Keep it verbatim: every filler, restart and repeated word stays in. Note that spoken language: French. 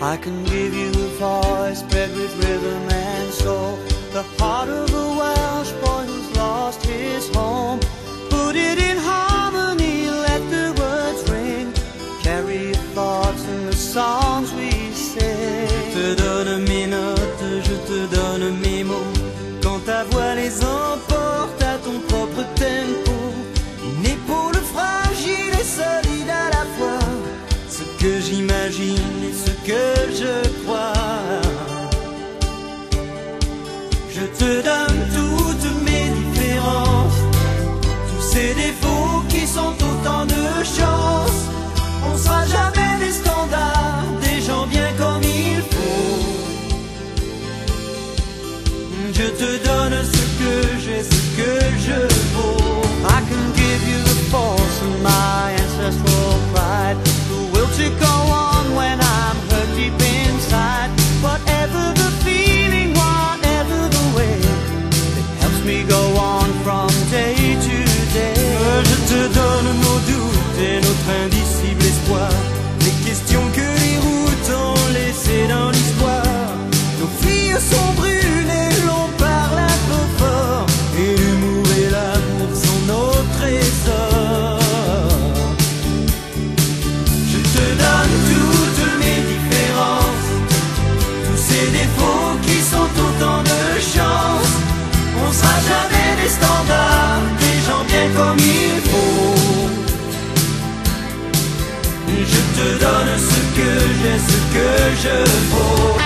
I can give you a voice bred with rhythm and soul, the heart of a Welsh boy who's lost his home. Put it in harmony, let the words ring, carry your thoughts in the songs we sing. Je te donne mes notes, je te donne mes mots, quand ta voix les emporte à ton propre tempo. Une épaule fragile et solide à la fois, ce que j'imagine et ce que je crois. Je te donne toutes mes différences, tous ces défauts qui sont autant de chances. On sera jamais des standards, des gens bien comme il faut. Je te donne ce que j'ai, ce que je vaux. I can give you the force of my ancestral pride, the will to go on when I'm hurt deep inside. Whatever the feeling, whatever the way, it helps me go on from day to day. Je te donne nos doutes et notre indicible espoir, les questions que les routes ont laissées dans l'histoire. Nos filles sont brûlées, l'on parle un peu fort, et l'humour et l'amour sont nos trésors. Je te donne toutes mes différences, tous ces défauts qui sont autant de chances. On sera jamais des standards, des gens bien comme il faut. Je te donne ce que j'ai, ce que je vaux.